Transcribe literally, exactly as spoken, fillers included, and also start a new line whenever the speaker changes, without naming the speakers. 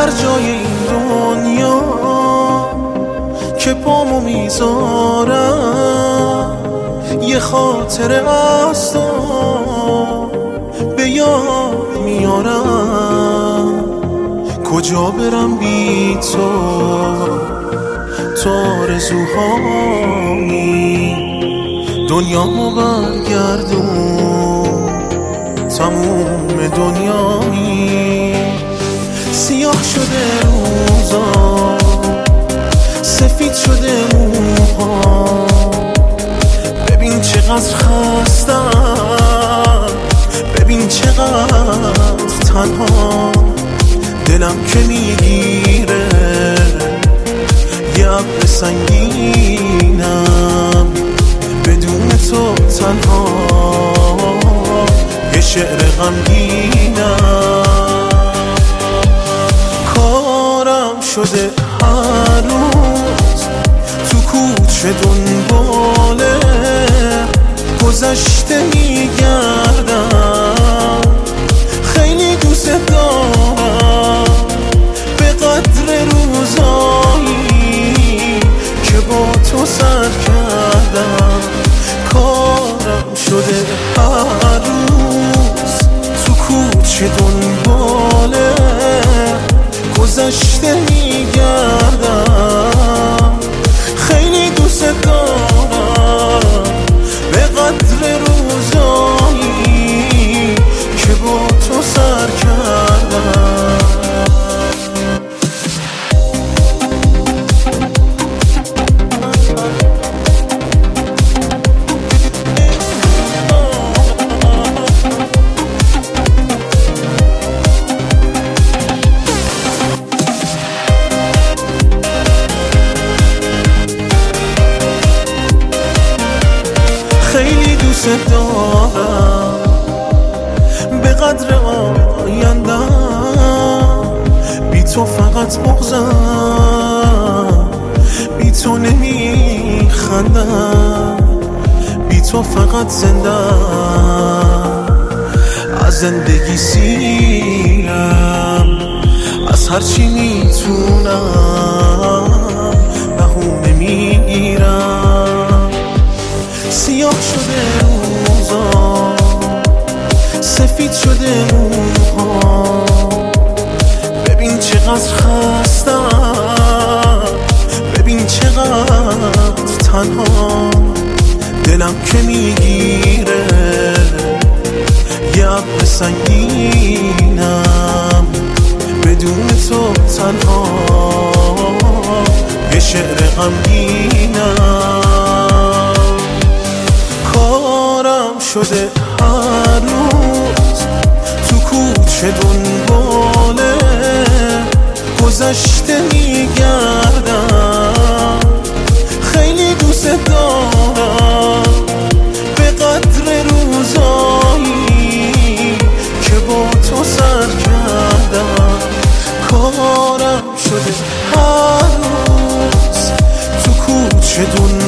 هر جای این دنیا که پامو میذارم یه خاطره از تو به یاد میارم. کجا برم بی تو، تو آرزوهایی دنیامو برگردون، تموم دنیایی. سیاه شده روزا، سفید شده موها، ببین چقدر خستم، ببین چقدر تنها. دلم که میگیره یه ابر سنگینم، بدون تو تنها یه شعر غمگینم. کارم شده هر روز تو کوچه دنباله گذشته میگردم. خیلی دوست دارم به قدر روزایی که با تو سر کردم. کارم شده هر روز تو کوچه دنباله گذشته میگردم. خیلی دوست دارم به قدر روزایی که با تو سر کردم. خیلی دوست دارم به قدر آیندم، بی تو فقط بغضم، بی تو نمیخندم، بی تو فقط زندم. از زندگی سیرم، از هرچی میتونم بهونه میگیرم. سیاه شده روزا، سفید شده موها، ببین چقدر خستم، ببین چقدر تنها. دلم که میگیره یه ابر سنگینم، بدون تو تنها یه شعر غمگینم. کارم شده هر روز تو کوچه دنباله گذشته میگردم. خیلی دوست دارم به قدر روزایی که با تو سر کردم. کارم شده هر روز تو کوچه دنباله